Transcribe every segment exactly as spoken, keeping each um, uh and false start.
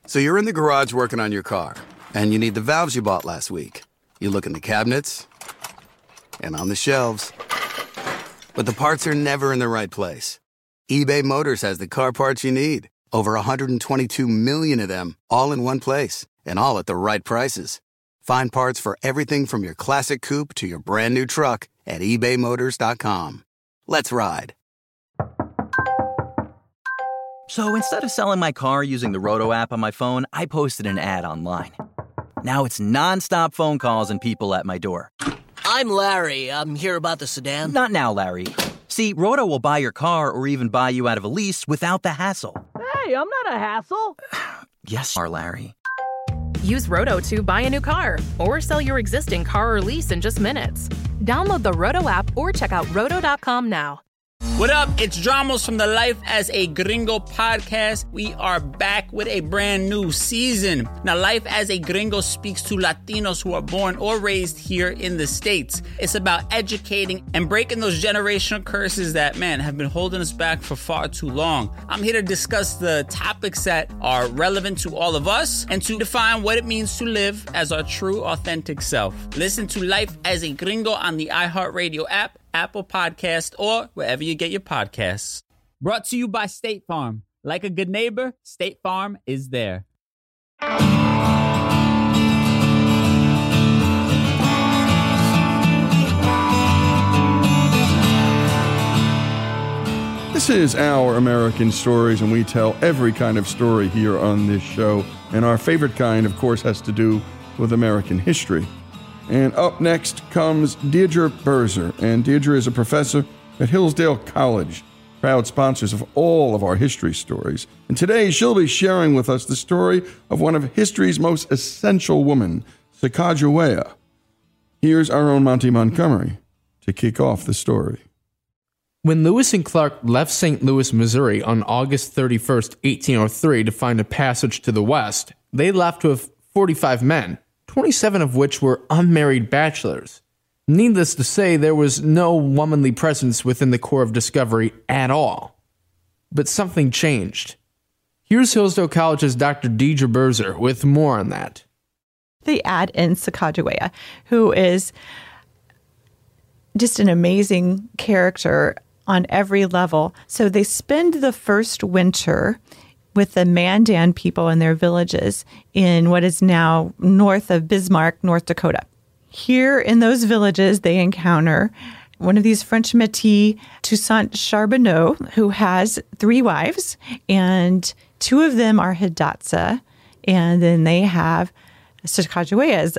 So you're in the garage working on your car, and you need the valves you bought last week. You look in the cabinets and on the shelves. But the parts are never in the right place. eBay Motors has the car parts you need. Over one hundred twenty-two million of them, all in one place, and all at the right prices. Find parts for everything from your classic coupe to your brand new truck at ebay motors dot com. Let's ride. So instead of selling my car using the Roto app on my phone, I posted an ad online. Now it's nonstop phone calls and people at my door. I'm Larry. I'm here about the sedan. Not now, Larry. See, Roto will buy your car or even buy you out of a lease without the hassle. Hey, I'm not a hassle. Yes, you are, Larry. Use Roto to buy a new car or sell your existing car or lease in just minutes. Download the Roto app or check out roto dot com now. What up? It's Dramos from the Life as a Gringo podcast. We are back with a brand new season. Now, Life as a Gringo speaks to Latinos who are born or raised here in the States. It's about educating and breaking those generational curses that, man, have been holding us back for far too long. I'm here to discuss the topics that are relevant to all of us and to define what it means to live as our true, authentic self. Listen to Life as a Gringo on the iHeartRadio app, Apple Podcast, or wherever you get your podcasts. Brought to you by State Farm. Like a good neighbor, State Farm is there. This is Our American Stories, and we tell every kind of story here on this show. And our favorite kind, of course, has to do with American history. And up next comes Deirdre Berzer. And Deirdre is a professor at Hillsdale College, proud sponsors of all of our history stories. And today she'll be sharing with us the story of one of history's most essential women, Sacagawea. Here's our own Monty Montgomery to kick off the story. When Lewis and Clark left Saint Louis, Missouri on August thirty-first, eighteen oh three to find a passage to the west, they left with forty-five men, twenty-seven of which were unmarried bachelors. Needless to say, there was no womanly presence within the Corps of Discovery at all. But something changed. Here's Hillsdale College's Doctor Deirdre Berzer with more on that. They add in Sacagawea, who is just an amazing character on every level. So they spend the first winter with the Mandan people in their villages in what is now north of Bismarck, North Dakota. Here in those villages, they encounter one of these French Métis, Toussaint Charbonneau, who has three wives, and two of them are Hidatsa, and then they have Sacagawea as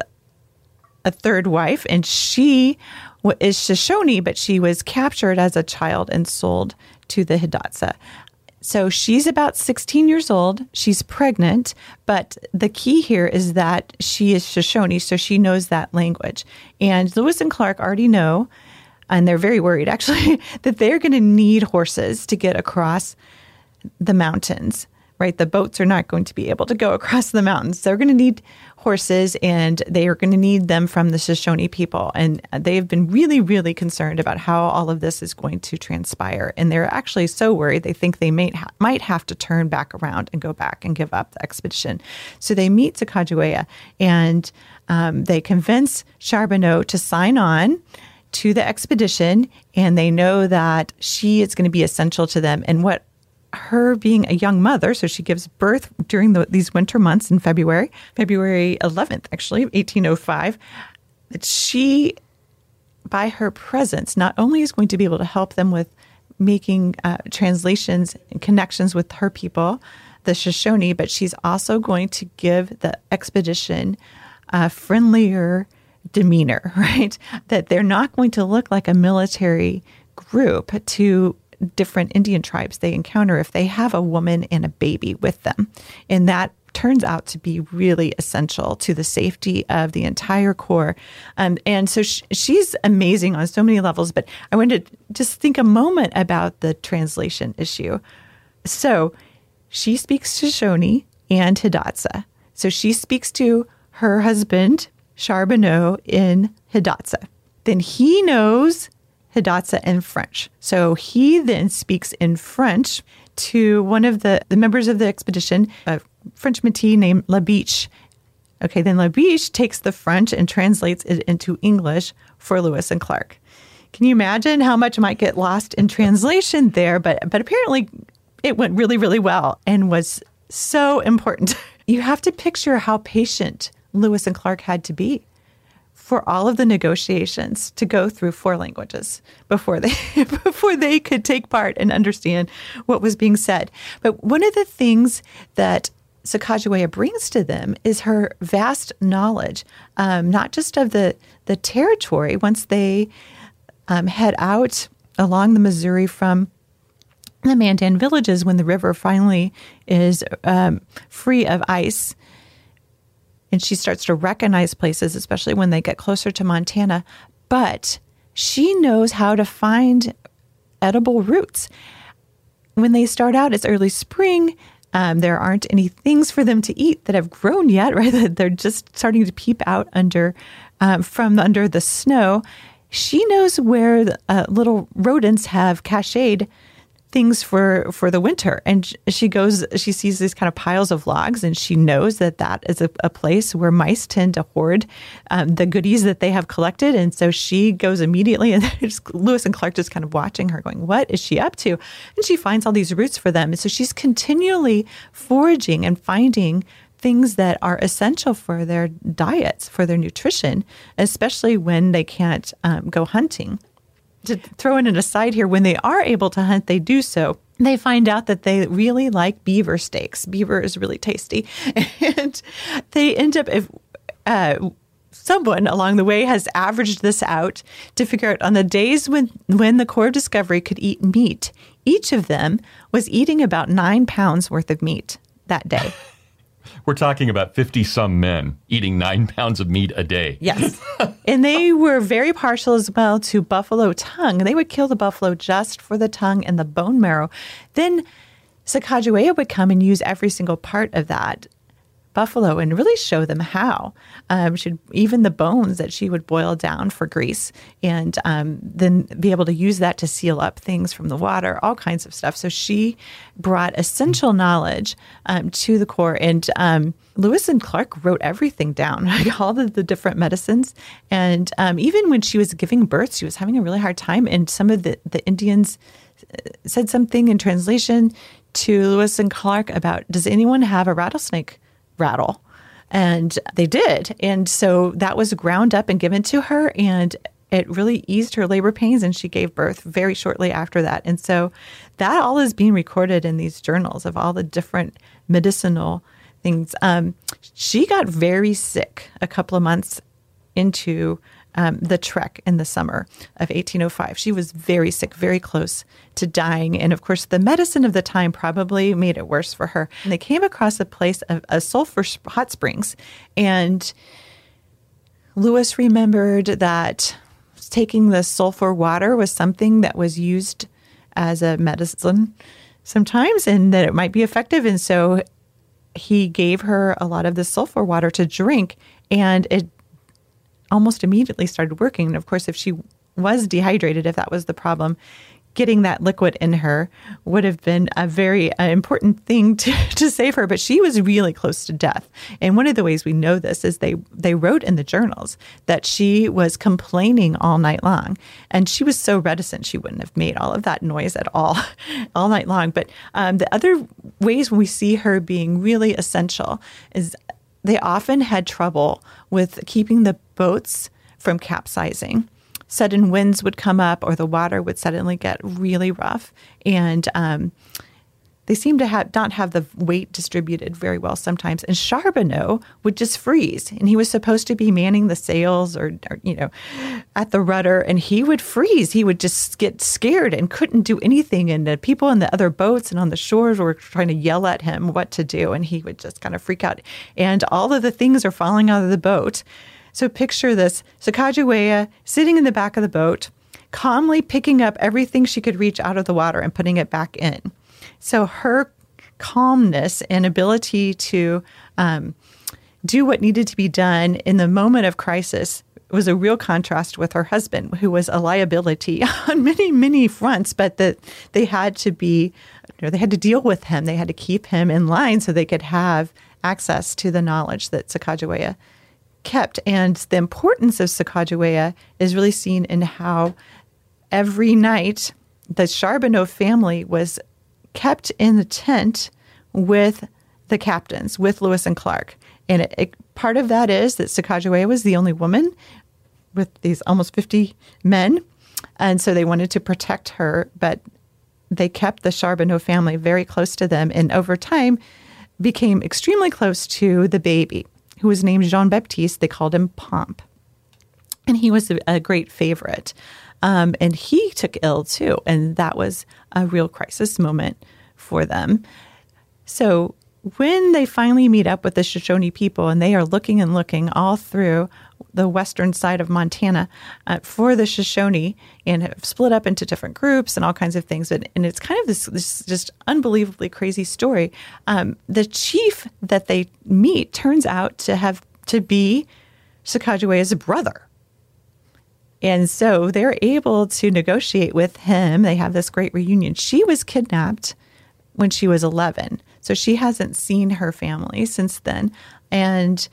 a third wife, and she is Shoshone, but she was captured as a child and sold to the Hidatsa. So she's about sixteen years old. She's pregnant, but the key here is that she is Shoshone, so she knows that language. And Lewis and Clark already know, and they're very worried actually, that they're going to need horses to get across the mountains, right? The boats are not going to be able to go across the mountains. They're going to need horses, and they are going to need them from the Shoshone people. And they have been really, really concerned about how all of this is going to transpire. And they're actually so worried, they think they may ha- might have to turn back around and go back and give up the expedition. So they meet Sacagawea, and um, they convince Charbonneau to sign on to the expedition, and they know that she is going to be essential to them. And what her being a young mother, so she gives birth during the, these winter months in February, February eleventh, actually, eighteen oh five, that she, by her presence, not only is going to be able to help them with making uh, translations and connections with her people, the Shoshone, but she's also going to give the expedition a friendlier demeanor, right? That they're not going to look like a military group to different Indian tribes they encounter if they have a woman and a baby with them. And that turns out to be really essential to the safety of the entire Corps. Um, and so sh- she's amazing on so many levels, but I wanted to just think a moment about the translation issue. So she speaks Shoshone and Hidatsa. So she speaks to her husband, Charbonneau, in Hidatsa. Then he knows Hidatsa and French. So he then speaks in French to one of the, the members of the expedition, a French Métis named La Biche. Okay, then La Biche takes the French and translates it into English for Lewis and Clark. Can you imagine how much might get lost in translation there? But but apparently it went really, really well and was so important. You have to picture how patient Lewis and Clark had to be for all of the negotiations to go through four languages before they before they could take part and understand what was being said. But one of the things that Sacagawea brings to them is her vast knowledge, um, not just of the, the territory. Once they um, head out along the Missouri from the Mandan villages, when the river finally is um, free of ice, and she starts to recognize places, especially when they get closer to Montana. But she knows how to find edible roots. When they start out, it's early spring. Um, there aren't any things for them to eat that have grown yet, right? They're just starting to peep out under um, from under the snow. She knows where the, uh, little rodents have cached things for, for the winter. And she goes, she sees these kind of piles of logs, and she knows that that is a, a place where mice tend to hoard um, the goodies that they have collected. And so she goes immediately, and just, Lewis and Clark just kind of watching her going, what is she up to? And she finds all these roots for them. And so she's continually foraging and finding things that are essential for their diets, for their nutrition, especially when they can't um, go hunting. To throw in an aside here, when they are able to hunt, they do so. They find out that they really like beaver steaks. Beaver is really tasty. And they end up, if uh, someone along the way has averaged this out to figure out on the days when, when the Corps of Discovery could eat meat, each of them was eating about nine pounds worth of meat that day. We're talking about fifty-some men eating nine pounds of meat a day. Yes. And they were very partial as well to buffalo tongue. They would kill the buffalo just for the tongue and the bone marrow. Then Sacagawea would come and use every single part of that buffalo and really show them how. Um, she'd, even the bones that she would boil down for grease, and um, then be able to use that to seal up things from the water, all kinds of stuff. So she brought essential knowledge um, to the Corps. And um, Lewis and Clark wrote everything down, like all of the different medicines. And um, even when she was giving birth, she was having a really hard time. And some of the, the Indians said something in translation to Lewis and Clark about, does anyone have a rattlesnake rattle? And they did. And so that was ground up and given to her, and it really eased her labor pains, and she gave birth very shortly after that. And so that all is being recorded in these journals of all the different medicinal things. Um, she got very sick a couple of months into um, the trek in the summer of eighteen oh five. She was very sick, very close to dying. And of course, the medicine of the time probably made it worse for her. And they came across a place of a sulfur hot springs. And Lewis remembered that taking the sulfur water was something that was used as a medicine sometimes, and that it might be effective. And so he gave her a lot of the sulfur water to drink, and it almost immediately started working. And of course, if she was dehydrated, if that was the problem, getting that liquid in her would have been a very uh, important thing to, to save her. But she was really close to death. And one of the ways we know this is they, they wrote in the journals that she was complaining all night long. And she was so reticent, she wouldn't have made all of that noise at all, all night long. But um, the other ways when we see her being really essential is they often had trouble with keeping the boats from capsizing. Sudden winds would come up, or the water would suddenly get really rough. And um, they seemed to have not have the weight distributed very well sometimes. And Charbonneau would just freeze. And he was supposed to be manning the sails or, or, you know, at the rudder. And he would freeze. He would just get scared and couldn't do anything. And the people in the other boats and on the shores were trying to yell at him what to do. And he would just kind of freak out. And all of the things are falling out of the boat. So picture this, Sacagawea sitting in the back of the boat, calmly picking up everything she could reach out of the water and putting it back in. So her calmness and ability to um, do what needed to be done in the moment of crisis was a real contrast with her husband, who was a liability on many, many fronts, but that they had to be, you know, they had to deal with him. They had to keep him in line so they could have access to the knowledge that Sacagawea kept. And the importance of Sacagawea is really seen in how every night the Charbonneau family was kept in the tent with the captains, with Lewis and Clark. And it, it, part of that is that Sacagawea was the only woman with these almost fifty men. And so they wanted to protect her, but they kept the Charbonneau family very close to them. And over time became extremely close to the baby, who was named Jean-Baptiste. They called him Pomp. And he was a, a great favorite. Um, and he took ill too. And that was a real crisis moment for them. So when they finally meet up with the Shoshone people and they are looking and looking all through the western side of Montana uh, for the Shoshone and have split up into different groups and all kinds of things. And, and it's kind of this, this just unbelievably crazy story. Um, the chief that they meet turns out to have to be Sacagawea's brother. And so they're able to negotiate with him. They have this great reunion. She was kidnapped when she was eleven. So she hasn't seen her family since then. And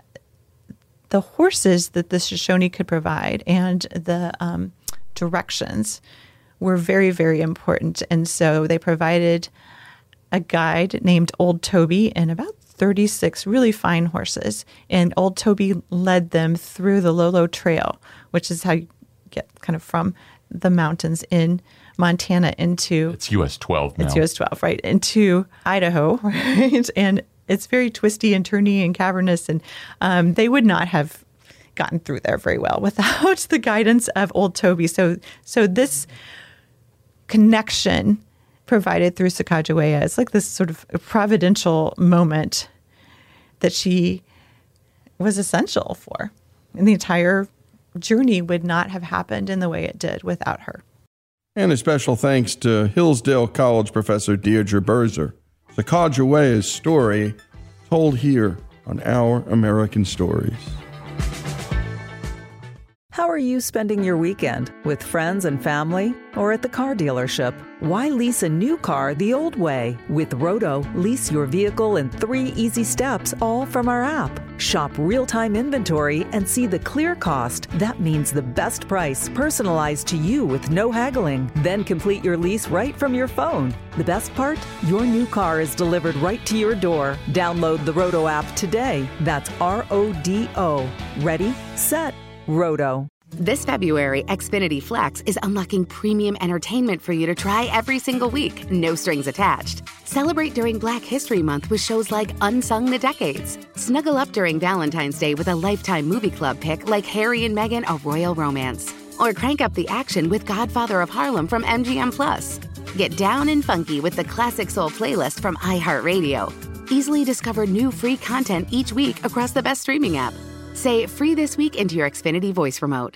the horses that the Shoshone could provide and the um, directions were very, very important. And so they provided a guide named Old Toby and about thirty-six really fine horses. And Old Toby led them through the Lolo Trail, which is how you get kind of from the mountains in Montana into... It's U S twelve now. It's U S twelve, right, into Idaho, right? And it's very twisty and turny and cavernous, and um, they would not have gotten through there very well without the guidance of Old Toby. So, so this connection provided through Sacagawea is like this sort of providential moment that she was essential for. And the entire journey would not have happened in the way it did without her. And a special thanks to Hillsdale College professor Deirdre Berzer. Sacagawea's story told here on Our American Stories. How are you spending your weekend? With friends and family? Or at the car dealership? Why lease a new car the old way? With Roto, lease your vehicle in three easy steps, all from our app. Shop real-time inventory and see the clear cost. That means the best price personalized to you with no haggling. Then complete your lease right from your phone. The best part? Your new car is delivered right to your door. Download the Roto app today. That's R O D O. Ready, set, Roto. This February, Xfinity Flex is unlocking premium entertainment for you to try every single week, no strings attached. Celebrate during Black History Month with shows like Unsung the Decades. Snuggle up during Valentine's Day with a Lifetime Movie Club pick like Harry and Meghan, A Royal Romance. Or crank up the action with Godfather of Harlem from M G M Plus. Get down and funky with the Classic Soul playlist from iHeartRadio. Easily discover new free content each week across the best streaming app. Say free this week into your Xfinity voice remote.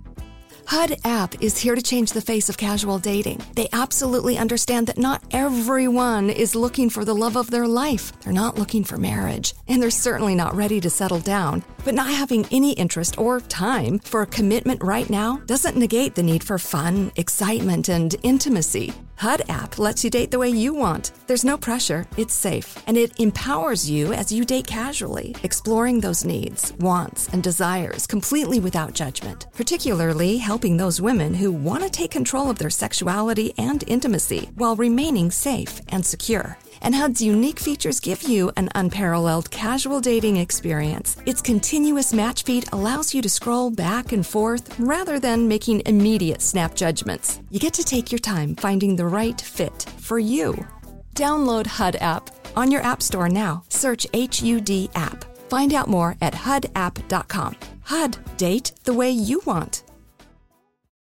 H U D app is here to change the face of casual dating. They absolutely understand that not everyone is looking for the love of their life. They're not looking for marriage, and they're certainly not ready to settle down. But not having any interest or time for a commitment right now doesn't negate the need for fun, excitement, and intimacy. H U D app lets you date the way you want. There's no pressure, it's safe, and it empowers you as you date casually, exploring those needs, wants, and desires completely without judgment, particularly helping those women who want to take control of their sexuality and intimacy while remaining safe and secure. And H U D's unique features give you an unparalleled casual dating experience. Its continuous match feed allows you to scroll back and forth rather than making immediate snap judgments. You get to take your time finding the right fit for you. Download H U D app on your app store now. Search H U D app. Find out more at H U D app dot com. H U D, date the way you want.